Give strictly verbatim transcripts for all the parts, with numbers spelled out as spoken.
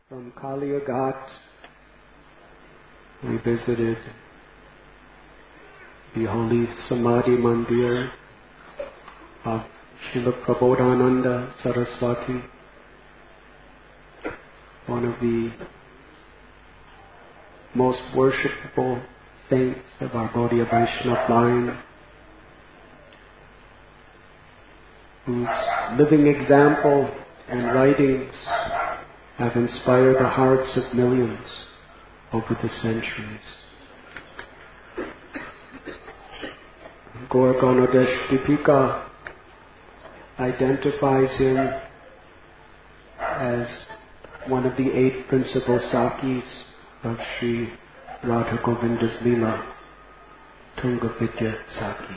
From Kaliyaghat, we visited the holy Samadhi Mandir of Srila Prabodhananda Saraswati, one of the most worshipful saints of our Gaudiya Vaishnava line, whose living example and writings have inspired the hearts of millions over the centuries. Gaur Ganodesh Deepika identifies him as one of the eight principal Sakis of Sri Radha Govinda's Leela, Tunga Vidya Saki.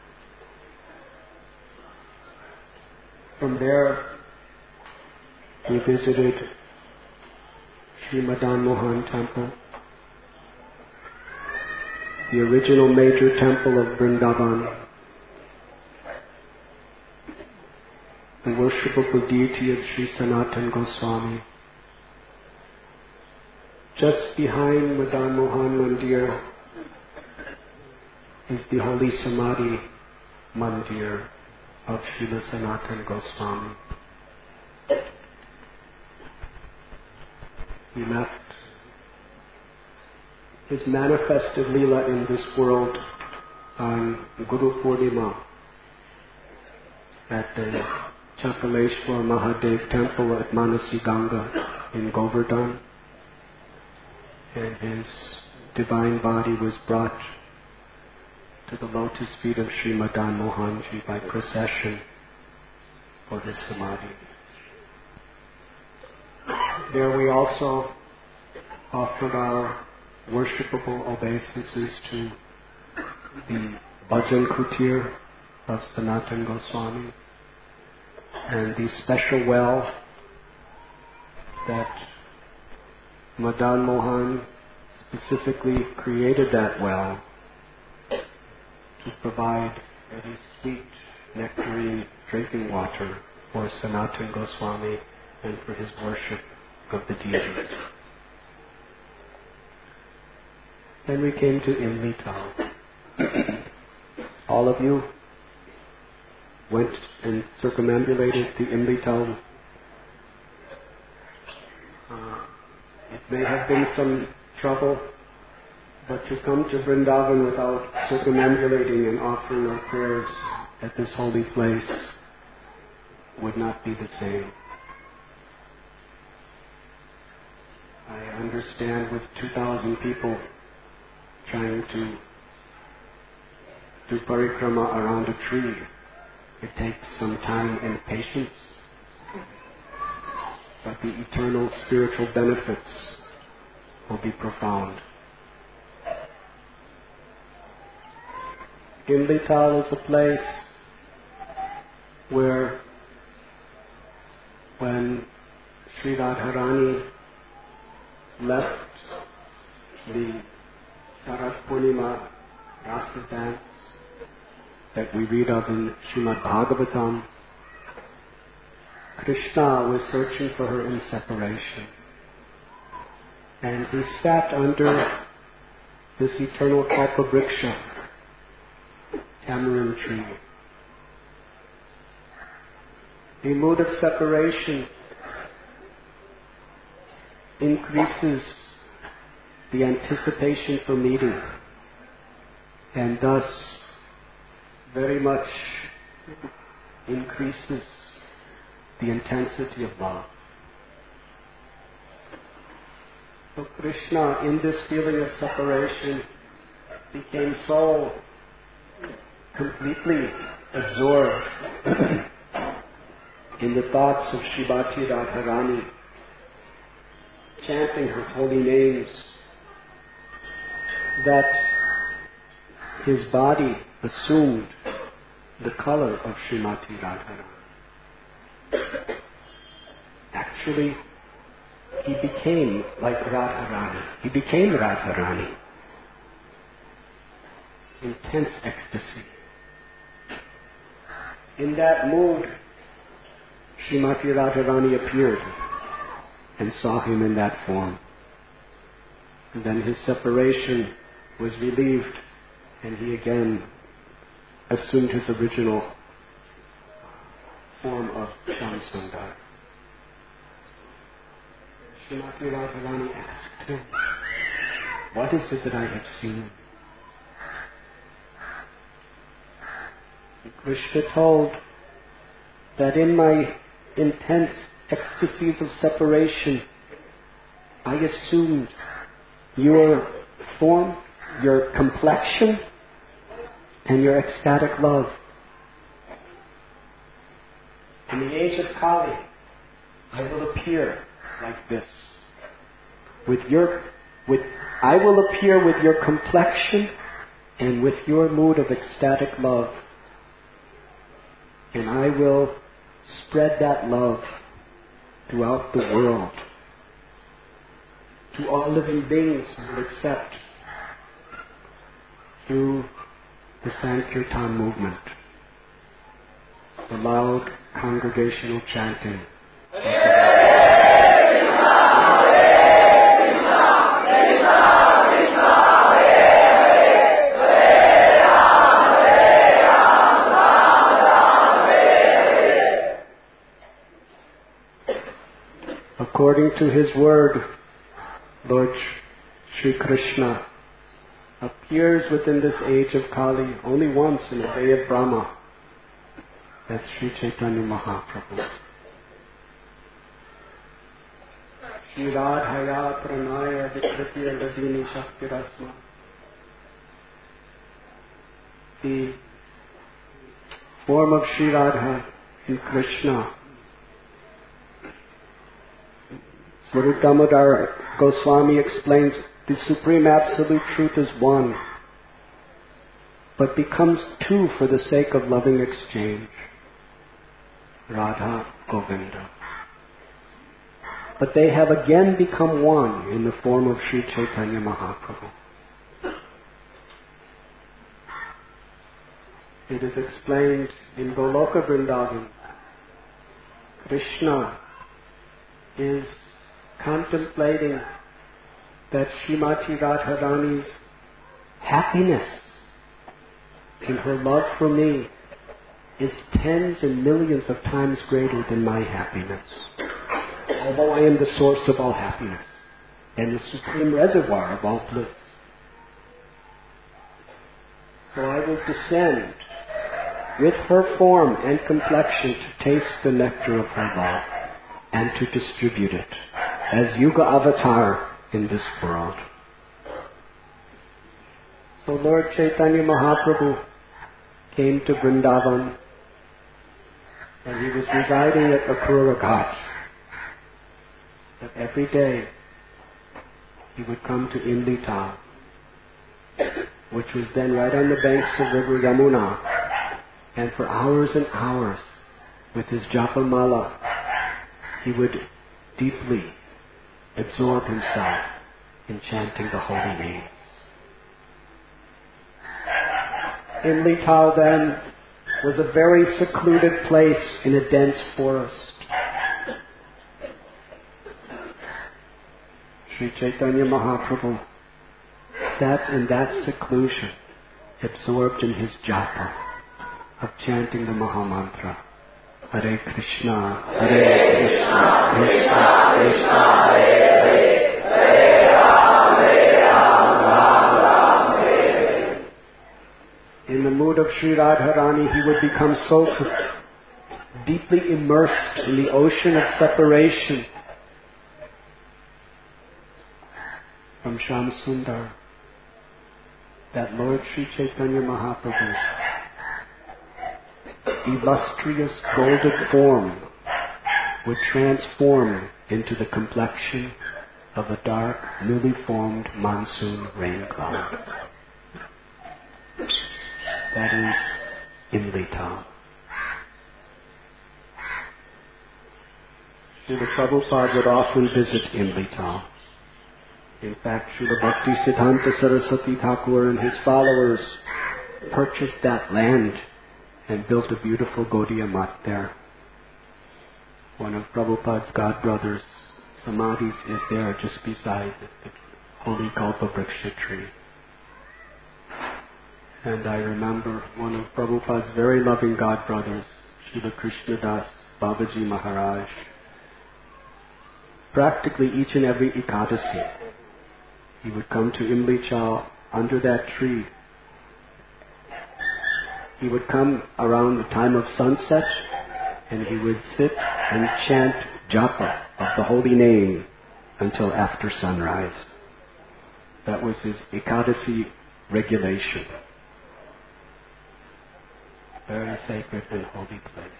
From there, we visited Sri Madan Mohan Temple, the original major temple of Vrindavan, the worshipable deity of Sri Sanatan Goswami. Just behind Madan Mohan Mandir is the Holy Samadhi Mandir of Srila Sanatan Goswami. He left his manifested Leela in this world on Guru Purnima at the Chakaleshwar Mahadev Temple at Manasi Ganga in Govardhan, and his divine body was brought to the lotus feet of Sri Madan Mohanji by procession for his Samadhi. There we also offered our worshipable obeisances to the Bhajan Kutir of Sanatan Goswami and the special well that Madan Mohan specifically created, that well to provide very sweet nectarine drinking water for Sanatan Goswami and for his worship of the deities. Then we came to Imlital. All of you went and circumambulated the Imlital. Uh, it may have been some trouble, but to come to Vrindavan without circumambulating and offering our prayers at this holy place would not be the same. I understand with two thousand people trying to do parikrama around a tree, it takes some time and patience, but the eternal spiritual benefits will be profound. Imlital is a place where when Sri Radharani left the Sarat Purnima Rasa dance that we read of in Srimad Bhagavatam, Krishna was searching for her in separation. And he sat under this eternal kalpavriksha, tamarind tree. The mood of separation increases the anticipation for meeting, and thus very much increases the intensity of love. So Krishna, in this feeling of separation, became so completely absorbed in the thoughts of Srimati Radharani, chanting her holy names, that his body assumed the color of Srimati Radharani. Actually, he became like Radharani. He became Radharani. Intense ecstasy. In that mood, Srimati Radharani appeared and saw him in that form. And then his separation was relieved, and he again assumed his original form of Shamsundar. Srimati Radharani asked him, "What is it that I have seen?" And Krishna told that in my intense ecstasies of separation, I assumed your form, your complexion, and your ecstatic love. In the age of Kali, I will appear like this. With your, with, I will appear with your complexion and with your mood of ecstatic love. And I will spread that love throughout the world to all living beings who will accept through the Sankirtan movement, the loud congregational chanting. According to his word, Lord Sri Krishna appears within this age of Kali only once in the day of Brahma. That's Sri Chaitanya Mahaprabhu. Shri Radhaya Pranaya Vikritya Radini Shaktirasma. The form of Sri Radha in Krishna. Swarup Damodar Goswami explains the Supreme Absolute Truth is one, but becomes two for the sake of loving exchange. Radha Govinda. But they have again become one in the form of Sri Chaitanya Mahaprabhu. It is explained in Goloka Vrindavan, Krishna is contemplating that Srimati Radharani's happiness in her love for me is tens and millions of times greater than my happiness. Although I am the source of all happiness and the supreme reservoir of all bliss. So I will descend with her form and complexion to taste the nectar of her love and to distribute it as Yuga Avatar in this world. So Lord Chaitanya Mahaprabhu came to Vrindavan and he was residing at Akrura Ghat. But every day he would come to Imli, which was then right on the banks of River Yamuna, and for hours and hours with his Japamala he would deeply absorb himself in chanting the holy names. Imli then was a very secluded place in a dense forest. Sri Chaitanya Mahaprabhu sat in that seclusion, absorbed in his japa of chanting the Mahamantra. Hare Krishna, Hare Krishna, Krishna Krishna, Hare Hare, Hare Ram, Hare Ram, Ram Ram, Hare Hare. In the mood of Sri Radharani, he would become so deeply immersed in the ocean of separation from Shamsundar that Lord Sri Chaitanya Mahaprabhu's illustrious golden form would transform into the complexion of a dark, newly formed monsoon rain cloud. That is Imli. Srila Prabhupada would often visit Imli. In fact, Srila Bhakti Siddhanta Saraswati Thakur and his followers purchased that land and built a beautiful Gaudiya Math there. One of Prabhupada's godbrothers samadhis is there just beside the holy Kalpavriksha tree. And I remember one of Prabhupada's very loving god brothers, Srila Krishnadas Babaji Maharaj, practically each and every Ekadasi, he would come to Imli Chau under that tree. He would come around the time of sunset and he would sit and chant japa of the holy name until after sunrise. That was his Ekadasi regulation. Very sacred and holy place.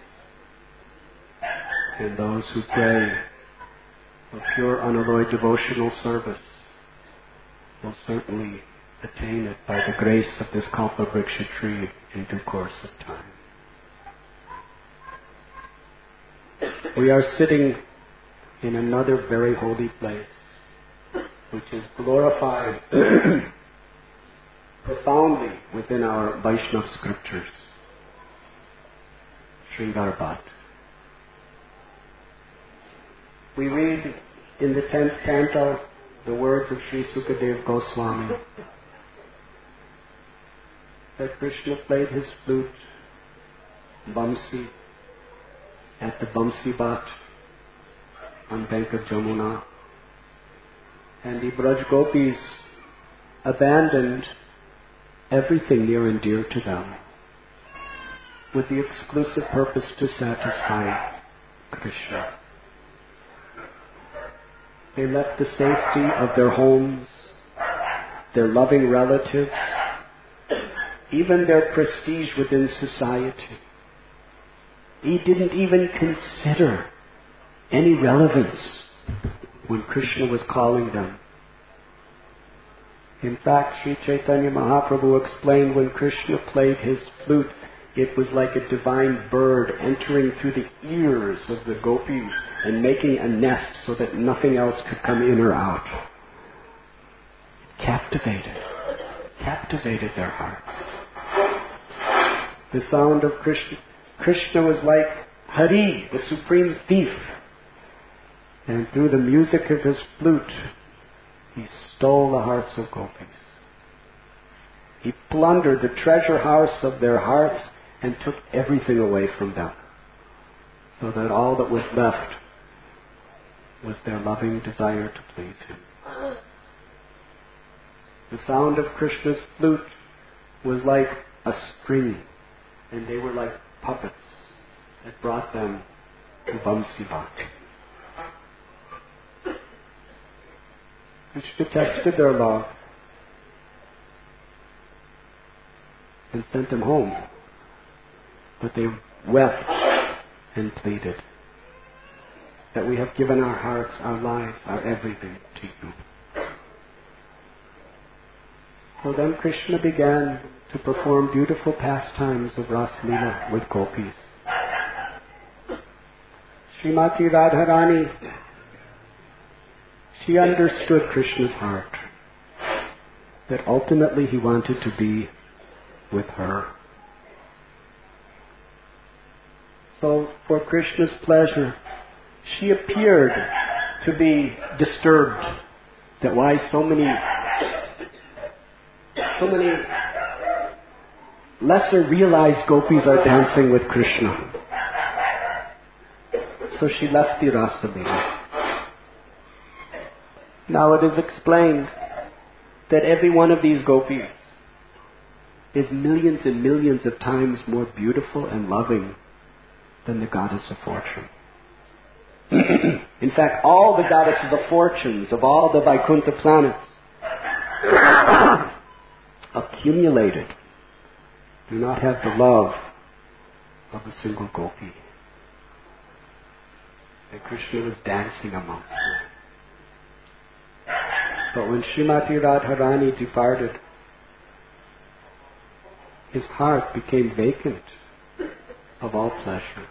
And those who pray for pure unalloyed devotional service will certainly attain it by the grace of this Kalpavriksha tree in due course of time. We are sitting in another very holy place, which is glorified profoundly within our Vaishnava scriptures. Sringar Bhat. We read in the tenth canto the words of Sri Sukadev Goswami that Krishna played his flute, Bamsi, at the Bamsi Bhat on bank of Jamuna, and the Braj Gopis abandoned everything near and dear to them with the exclusive purpose to satisfy Krishna. They left the safety of their homes, their loving relatives, even their prestige within society. He didn't even consider any relevance when Krishna was calling them. In fact, Sri Chaitanya Mahaprabhu explained when Krishna played his flute, it was like a divine bird entering through the ears of the gopis and making a nest so that nothing else could come in or out. It captivated, captivated their hearts. The sound of Krishna, Krishna was like Hari, the supreme thief. And through the music of his flute, he stole the hearts of gopis. He plundered the treasure house of their hearts and took everything away from them, so that all that was left was their loving desire to please him. The sound of Krishna's flute was like a string, and they were like puppets that brought them to Vamsi Bhat. Krishna tested their love and sent them home. But they wept and pleaded that we have given our hearts, our lives, our everything to you. So then Krishna began to perform beautiful pastimes of Ras Leela with gopis. Srimati Radharani, she understood Krishna's heart, that ultimately he wanted to be with her. So, for Krishna's pleasure, she appeared to be disturbed that why so many, so many lesser realized gopis are dancing with Krishna. So she left the Rasa Leela. Now it is explained that every one of these gopis is millions and millions of times more beautiful and loving than the goddess of fortune. In fact, all the goddesses of fortunes of all the Vaikuntha planets accumulated do not have the love of a single gopi. And Krishna was dancing amongst them. But when Srimati Radharani departed, his heart became vacant of all pleasure.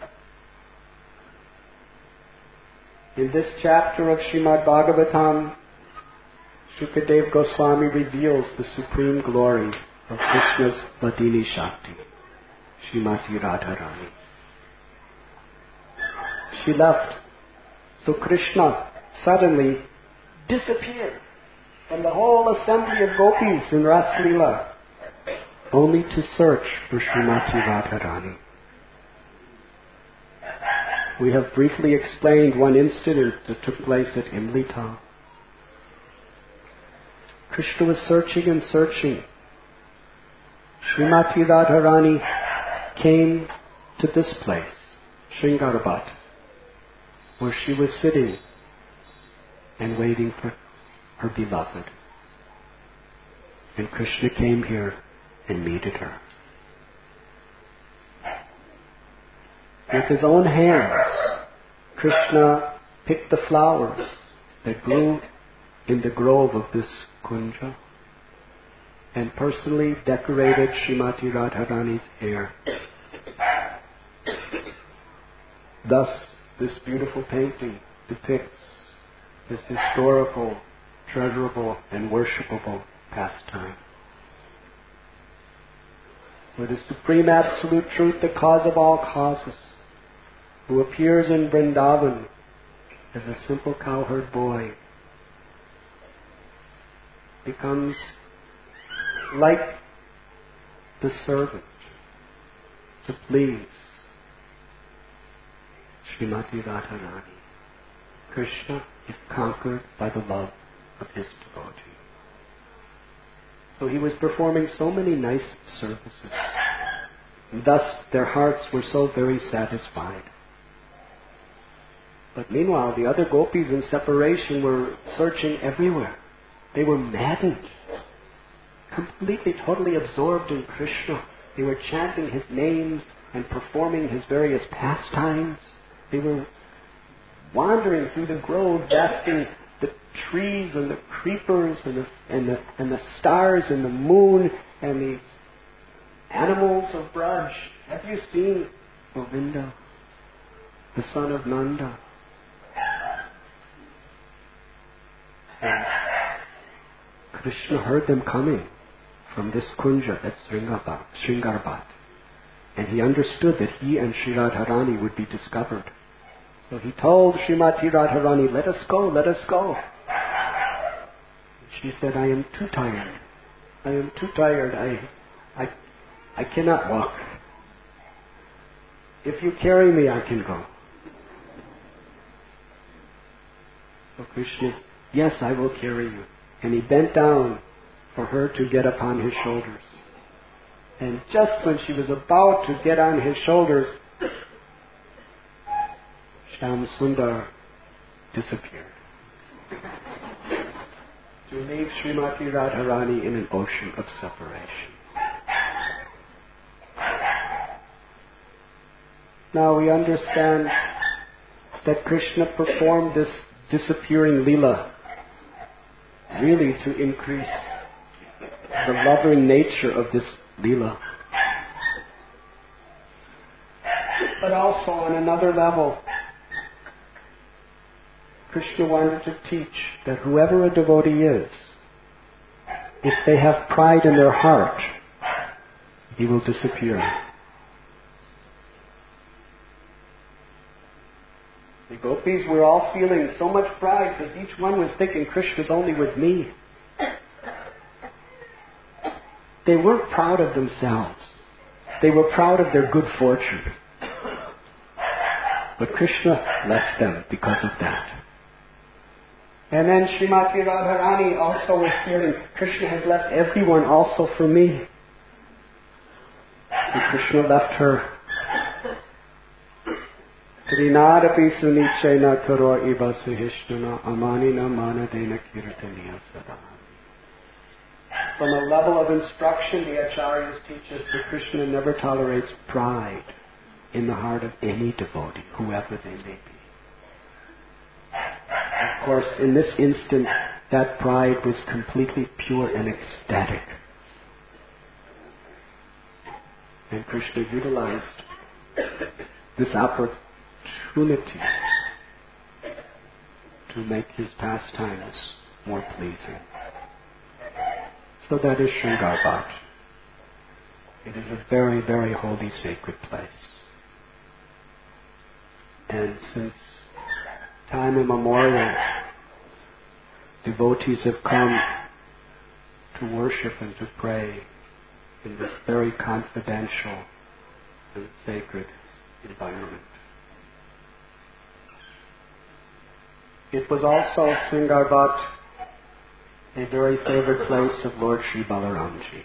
In this chapter of Srimad Bhagavatam, Shukadev Goswami reveals the supreme glory of Krishna's Vladini Shakti, Srimati Radharani. She left. So Krishna suddenly disappeared from the whole assembly of gopis in Ras Leela, only to search for Srimati Radharani. We have briefly explained one incident that took place at Imlital. Krishna was searching and searching. Srimati Radharani came to this place, Shringarabhat, where she was sitting and waiting for her beloved. And Krishna came here and meted her. With his own hands, Krishna picked the flowers that grew in the grove of this kunja and personally decorated Srimati Radharani's hair. Thus, this beautiful painting depicts this historical, treasurable, and worshipable pastime. For the Supreme Absolute Truth, the cause of all causes, who appears in Vrindavan as a simple cowherd boy, becomes like the servant to please Srimati Radharani. Krishna is conquered by the love of his devotee. So he was performing so many nice services. And thus their hearts were so very satisfied. But meanwhile, the other gopis in separation were searching everywhere. They were maddened, completely, totally absorbed in Krishna. They were chanting his names and performing his various pastimes. They were wandering through the groves, asking the trees and the creepers and the, and the, and the stars and the moon and the animals of Braj, have you seen Govinda, the son of Nanda? And Krishna heard them coming from this kunja at Shringarabhat, and he understood that he and Sri Radharani would be discovered. So he told Srimati Radharani, "Let us go, let us go." She said, "I am too tired. I am too tired. I, I, I cannot walk. If you carry me, I can go." So Krishna said, "Yes, I will carry you." And he bent down for her to get upon his shoulders. And just when she was about to get on his shoulders, Shyam Sundar disappeared to leave Srimati Radharani in an ocean of separation. Now we understand that Krishna performed this disappearing Leela really to increase the loving nature of this Leela. But also on another level, Krishna wanted to teach that whoever a devotee is, if they have pride in their heart, he will disappear. The gopis were all feeling so much pride because each one was thinking Krishna's only with me. They weren't proud of themselves. They were proud of their good fortune. But Krishna left them because of that. And then Srimati Radharani also was feeling Krishna has left everyone also for me. And Krishna left her. Trinadapi sunichena karo iva suhishnana amanina manadena kirtaniya sada. From a level of instruction, the Acharyas teach us that Krishna never tolerates pride in the heart of any devotee, whoever they may be. Of course, in this instant, that pride was completely pure and ecstatic. And Krishna utilized this opportunity to make his pastimes more pleasing. So that is Shringarabhat. It is a very, very holy, sacred place. And since time immemorial, devotees have come to worship and to pray in this very confidential and sacred environment. It was also Sringarvat, a very favorite place of Lord Sri Balaramji.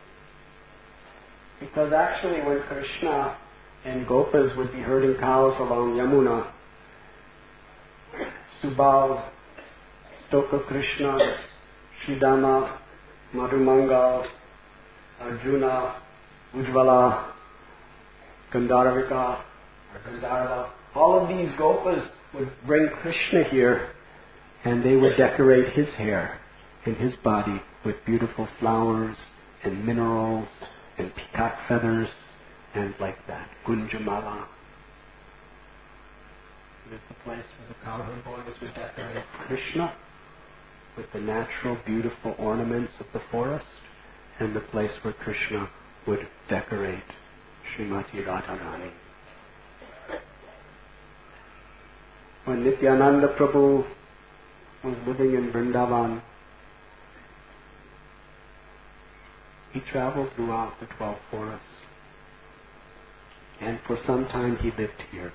Because actually when Krishna and Gopas would be herding cows along Yamuna, Subal, Stoka Krishna, Sridama, Madhumangal, Arjuna, Ujjvala, Gandharvika, or Gandharva, all of these Gopas would bring Krishna here and they would decorate his hair and his body with beautiful flowers and minerals and peacock feathers and like that, Gunjamala. It is the place where the cowherd boys would decorate Krishna with the natural, beautiful ornaments of the forest, and the place where Krishna would decorate Srimati Radharani. When Nityananda Prabhu was living in Vrindavan, he traveled throughout the twelve forests, and for some time he lived here.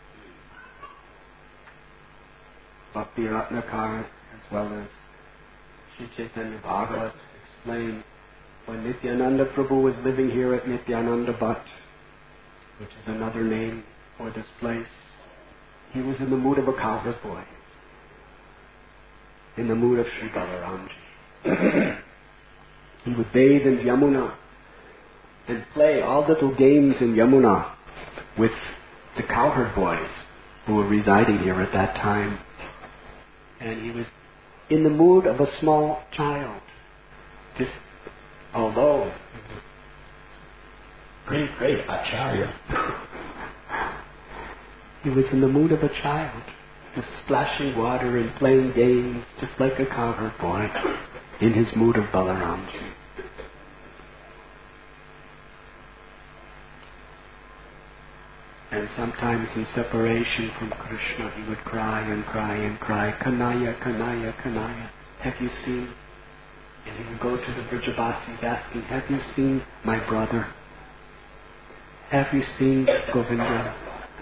Bhakti Ratnakar, as well as Sri Chaitanya Bhagavat, explain when Nityananda Prabhu was living here at Nityananda Bhatt, which is another name for this place, he was in the mood of a cowherd boy, in the mood of Sri Balaramji. He would bathe in Yamuna and play all little games in Yamuna with the cowherd boys who were residing here at that time. And he was in the mood of a small child. Just, although great, great Acharya, he was in the mood of a child, just splashing water and playing games, just like a cowherd boy, in his mood of Balaramji. And sometimes in separation from Krishna, he would cry and cry and cry, Kanaya, Kanaya, Kanaya, have you seen? And he would go to the Vrijabasis asking, have you seen my brother? Have you seen Govinda?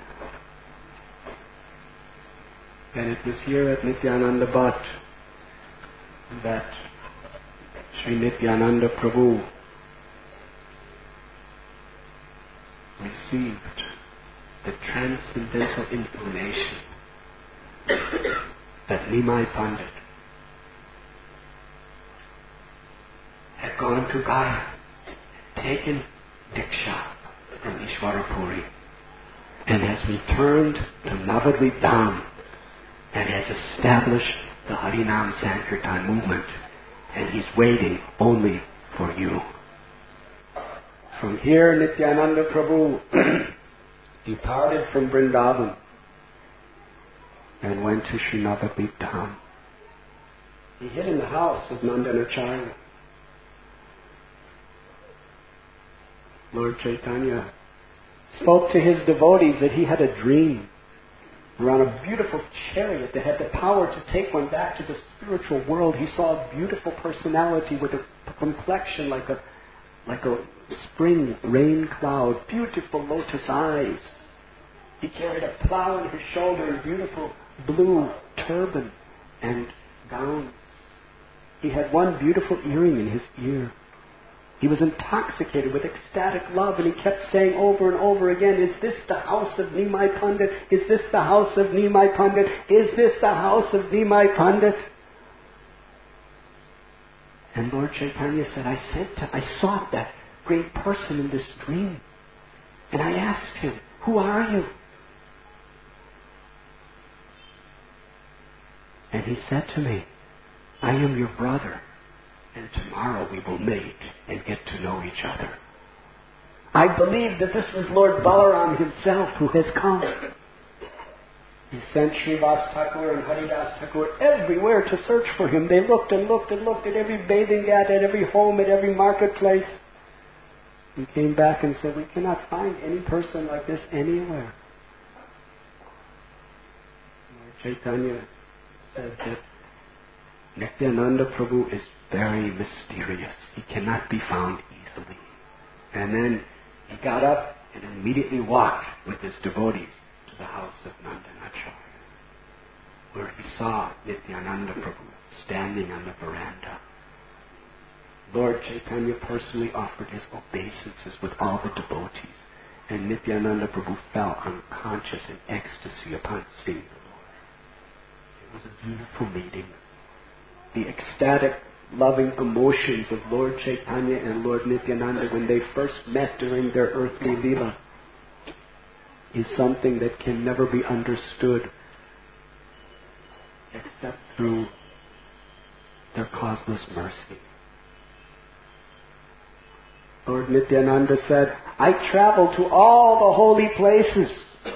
And it was here at Nityananda Bhatt that Sri Nityananda Prabhu received the transcendental information that Nimai Pandit had gone to Gaya, taken Diksha from Ishwarapuri, and has returned to Navadvip Dham and has established the Harinam Sankirtan movement, and he's waiting only for you. From here, Nityananda Prabhu departed from Vrindavan and went to Sri Navadvip Dham. He hid in the house of Nandanacharya. Lord Chaitanya spoke to his devotees that he had a dream. We're on a beautiful chariot that had the power to take one back to the spiritual world. He saw a beautiful personality with a complexion like a like a spring rain cloud, beautiful lotus eyes. He carried a plow on his shoulder and beautiful blue turban and gowns. He had one beautiful earring in his ear. He was intoxicated with ecstatic love, and he kept saying over and over again, is this the house of Nimai Pandit? Is this the house of Nimai Pandit? Is this the house of Nimai Pandit? And Lord Chaitanya said, I said to, I sought that great person in this dream. And I asked him, who are you? And he said to me, I am your brother, and tomorrow we will meet and get to know each other. I believe that this was Lord Balaram himself who has come. He sent Srivas Thakur and Haridas Thakur everywhere to search for him. They looked and looked and looked at every bathing ghat, at every home, at every marketplace. He came back and said, we cannot find any person like this anywhere. Lord Chaitanya said that Nityananda Prabhu is very mysterious. He cannot be found easily. And then he got up and immediately walked with his devotees to the house of Nandanacharya, where he saw Nityananda Prabhu standing on the veranda. Lord Chaitanya personally offered his obeisances with all the devotees, and Nityananda Prabhu fell unconscious in ecstasy upon seeing the Lord. It was a beautiful meeting. The ecstatic, loving emotions of Lord Chaitanya and Lord Nityananda when they first met during their earthly lila is something that can never be understood except through their causeless mercy. Lord Nityananda said, I traveled to all the holy places,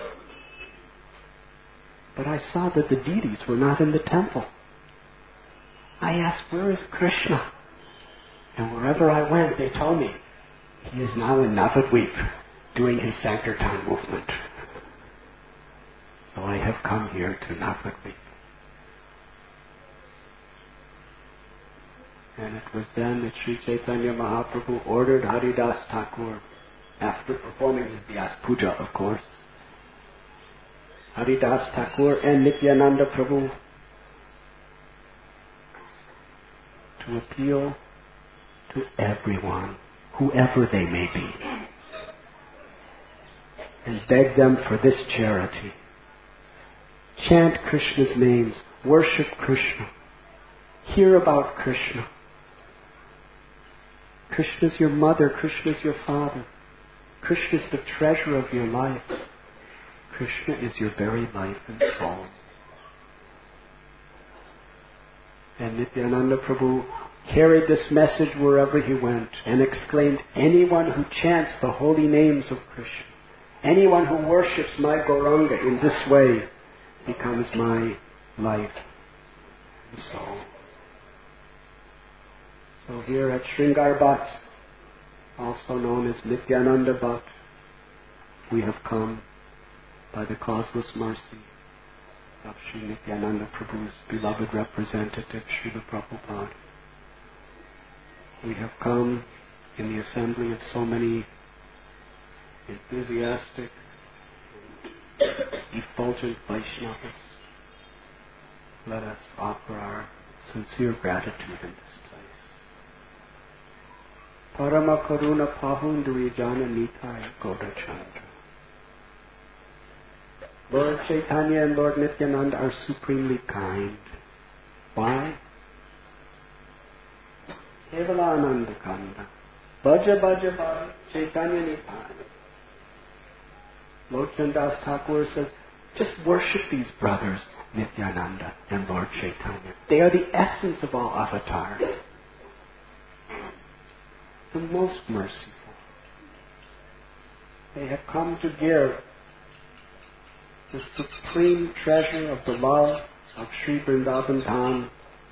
but I saw that the deities were not in the temple. I asked, where is Krishna? And wherever I went, they told me, he is now in Navadvip, doing his Sankirtan movement. So I have come here to Navadvip. And it was then that Sri Chaitanya Mahaprabhu ordered Haridas Thakur, after performing his Vyas Puja, of course, Haridas Thakur and Nityananda Prabhu to appeal to everyone, whoever they may be, and beg them for this charity. Chant Krishna's names, worship Krishna, hear about Krishna. Krishna's your mother, Krishna's your father. Krishna's the treasure of your life. Krishna is your very life and soul. And Nityananda Prabhu carried this message wherever he went and exclaimed, anyone who chants the holy names of Krishna, anyone who worships my Gauranga in this way becomes my life and soul. So here at Sringar Bhat, also known as Nityananda Bhat, we have come by the causeless mercy of Sri Nityananda Prabhu's beloved representative, Srila Prabhupada. We have come in the assembly of so many enthusiastic and effulgent Vaishnavas. Let us offer our sincere gratitude in this place. Parama Karuna Pahunduri Jana Nitai Goda Chandra. Lord Chaitanya and Lord Nityananda are supremely kind. Why? Kevala Ananda Kanda. Bhaja Bhaja Bhaja Chaitanya Nitai. Lord Chandas Thakur says, just worship these brothers, Nityananda and Lord Chaitanya. They are the essence of all avatars. The most merciful. They have come to give the supreme treasure of the love of Sri Vrindavan Dham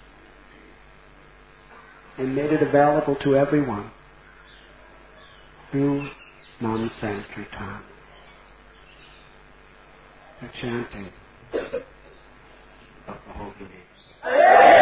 and made it available to everyone through Nam Sankirtan, the chanting of the holy names.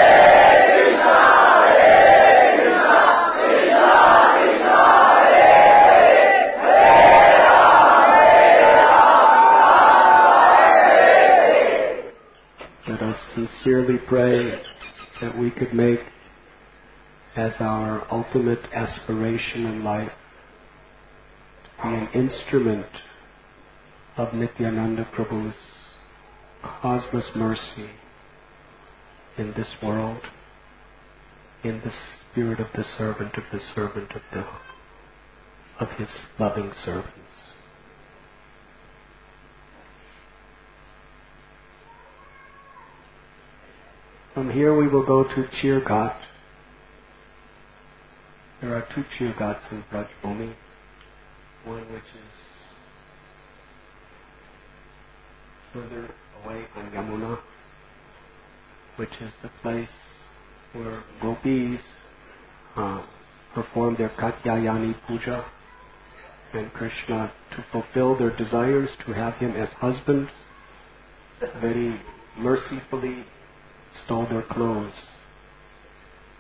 Let us sincerely pray that we could make as our ultimate aspiration in life to be an instrument of Nityananda Prabhu's causeless mercy in this world, in the spirit of the servant of the servant of the of his loving servants. From here we will go to Chirghat. There are two Chirghats in Brajbhumi. One which is further away on Yamuna, which is the place where gopis uh, perform their Katyayani Puja, and Krishna, to fulfill their desires to have him as husband, very mercifully stole their clothes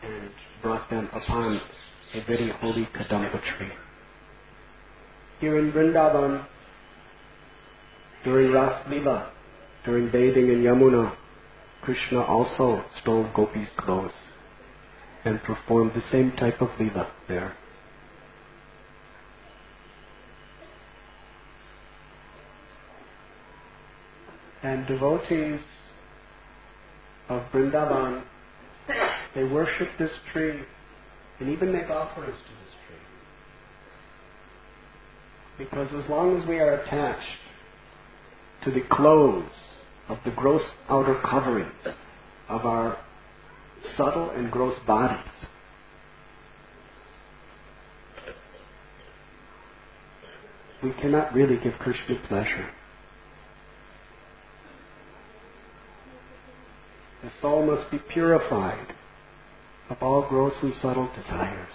and brought them upon a very holy Kadamba tree. Here in Vrindavan, during Ras Leela, during bathing in Yamuna, Krishna also stole gopis' clothes and performed the same type of Leela there. And devotees of Vrindavan, they worship this tree and even make offerings to this tree. Because as long as we are attached to the clothes of the gross outer coverings of our subtle and gross bodies, we cannot really give Krishna pleasure. The soul must be purified of all gross and subtle desires.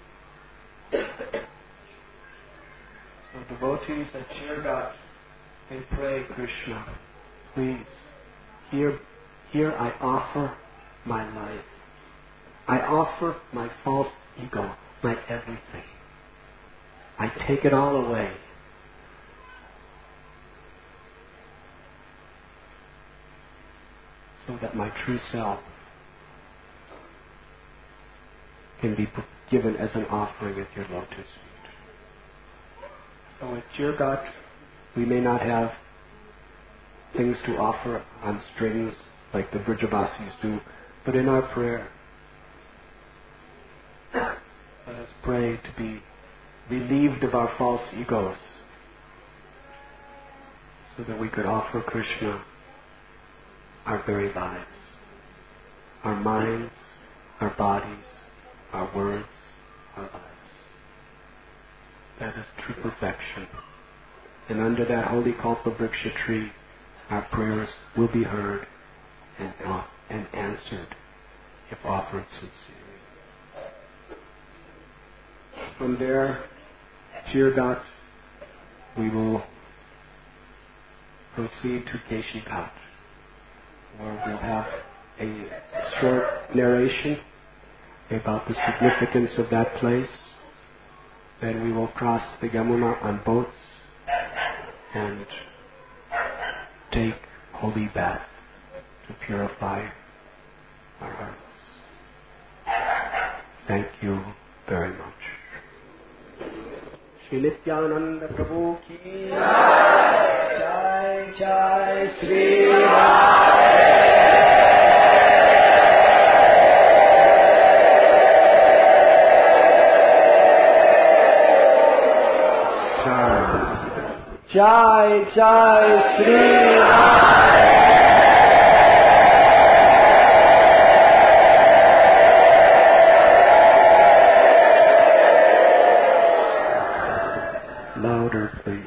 So devotees at Shirgat, they pray, Krishna, please, here, here I offer my life. I offer my false ego, my everything. I take it all away. So that my true self can be given as an offering at your lotus feet. So at Jirgat, we may not have things to offer on strings like the Vrajavasis do, but in our prayer, let us pray to be relieved of our false egos so that we could offer Krishna our very lives, our minds, our bodies, our words, our lives. That is true perfection. And under that holy Kalpavriksha tree, our prayers will be heard and, uh, and answered if offered sincerely. From there, Shirgat, we will proceed to Keshi-Ghat, where we'll have a short narration about the significance of that place. Then we will cross the Yamuna on boats and take holy bath to purify our hearts. Thank you very much. Shri Nityananda Prabhu ki Jai Jai Shri Radhe. Jai Jai Shri Radhe. Louder, please.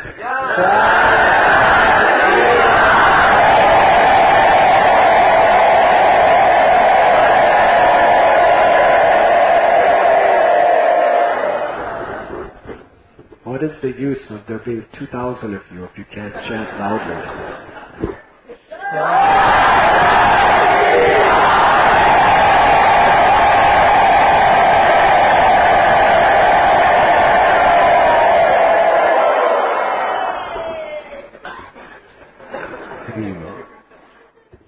What is the use of there being two thousand of you if you can't chant loudly?